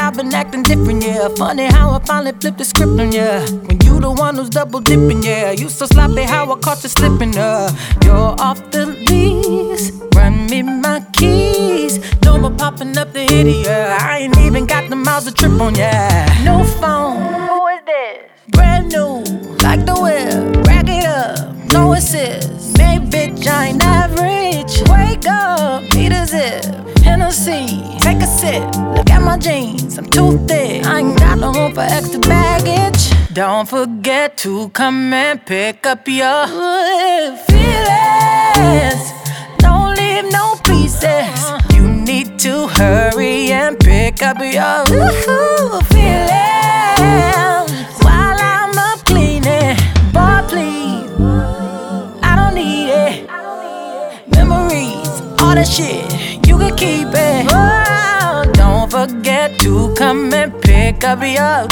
I've been acting different, yeah. Funny how I finally flipped the script on ya. When you the one who's double dipping, yeah. You so sloppy how I caught you slipping, You're off the lease, run me my keys. No more popping up the hitty, yeah. I ain't even got the miles to trip on, yeah. No phone, Who is this? brand new, like the whip. Rack it up, no assist. Hey bitch, I ain't average. Wake up, need a zip. Hennessy, take a sip. Look at my jeans, I'm too thick. I ain't got no room for extra baggage. Don't forget to come and pick up your feelings. Don't leave no pieces. You need to hurry and pick up your feelings. While I'm up cleaning, boy please, I don't need it. Memories, all that shit, you can keep it. Oh, don't forget to come and pick up your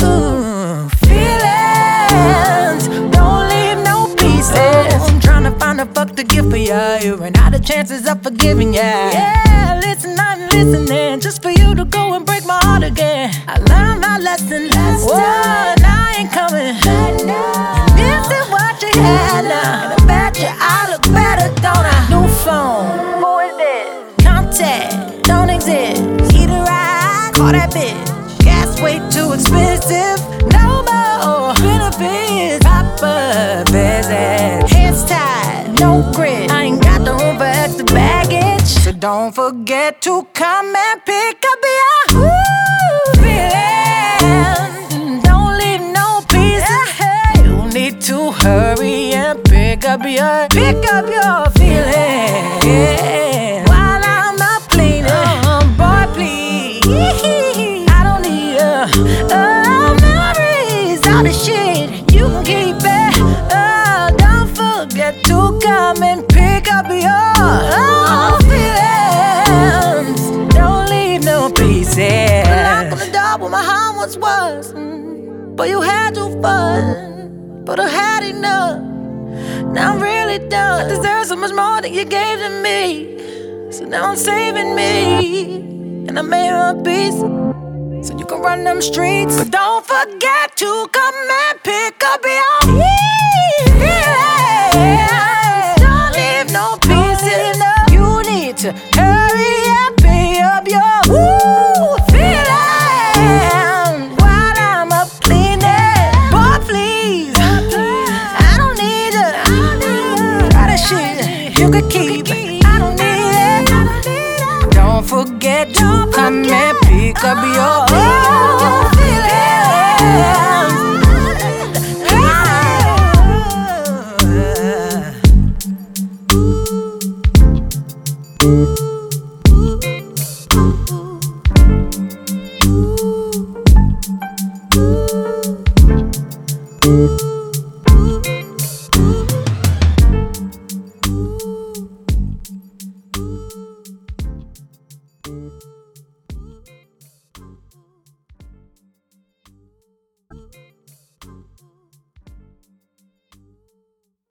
feelings. Don't leave no pieces. I'm trying to find a fuck to give for ya. You ran out of chances of forgiving ya. Yeah, listen, I'm listening just for you to go and break my heart again. I learned my lesson last time. Now I ain't coming. This is what you had now. And I bet you I look better, don't I? New phone, Who is this? contact, don't exist. Either I call that bitch. Gas way too expensive. No more benefits. Proper visit. Hands tied, no grip. I ain't got the room for extra baggage. So don't forget to come and pick up your feelings. Don't leave no pieces. You need to hurry and pick up your feelings. While I'm up cleaning, boy please, I don't need memories, all the shit you can keep it. Don't forget to come and pick up your feelings. Don't leave no pieces. Knock on the door where my heart once was, but you had your fun, but I had enough. Now I'm really done. I deserve so much more than you gave to me. So now I'm saving me, and I made a peace, so you can run them streets. But don't forget to come and pick up your feelings. Don't leave no pieces. You need to hurry and pick up your feelings. While I'm up cleaning, boy please, I don't need it. All that shit you could keep, I don't need it. Don't forget to come and pick up your feelings.